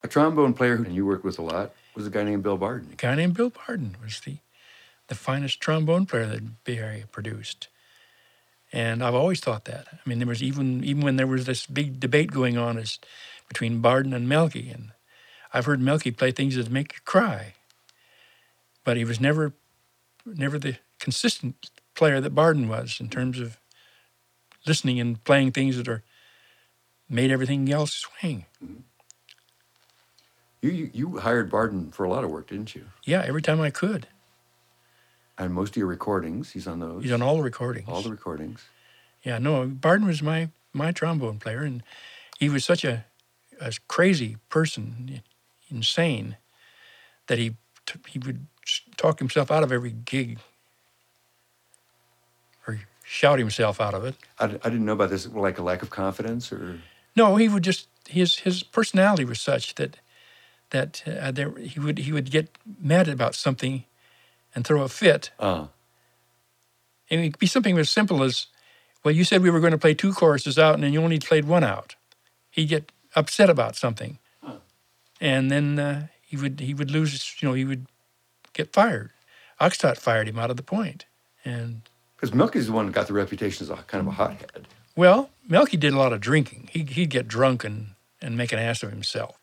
trombone player who you worked with a lot was a guy named Bill Barden. A guy named Bill Barden was the finest trombone player that Bay Area produced. And I've always thought that. I mean, there was even when there was this big debate going on between Barden and Melky, and I've heard Melky play things that make you cry. But he was never the consistent player that Barden was in terms of listening and playing things that made everything else swing. Mm-hmm. You hired Barden for a lot of work, didn't you? Yeah, every time I could. And most of your recordings, he's on those. He's on all the recordings. All the recordings. Yeah, no, Barden was my trombone player, and he was such a crazy person, insane, that he would talk himself out of every gig or shout himself out of it. I didn't know about this, like a lack of confidence, or no, he would just his personality was such that he would get mad about something and throw a fit. And it could be something as simple as, well, you said we were going to play 2 choruses out, and then you only played 1 out. He'd get upset about something, and then he would lose. He would get fired. Oxtot fired him out of the point, and because Melky's the one that got the reputation as a kind of a hothead. Well, Melky did a lot of drinking. He'd get drunk and make an ass of himself.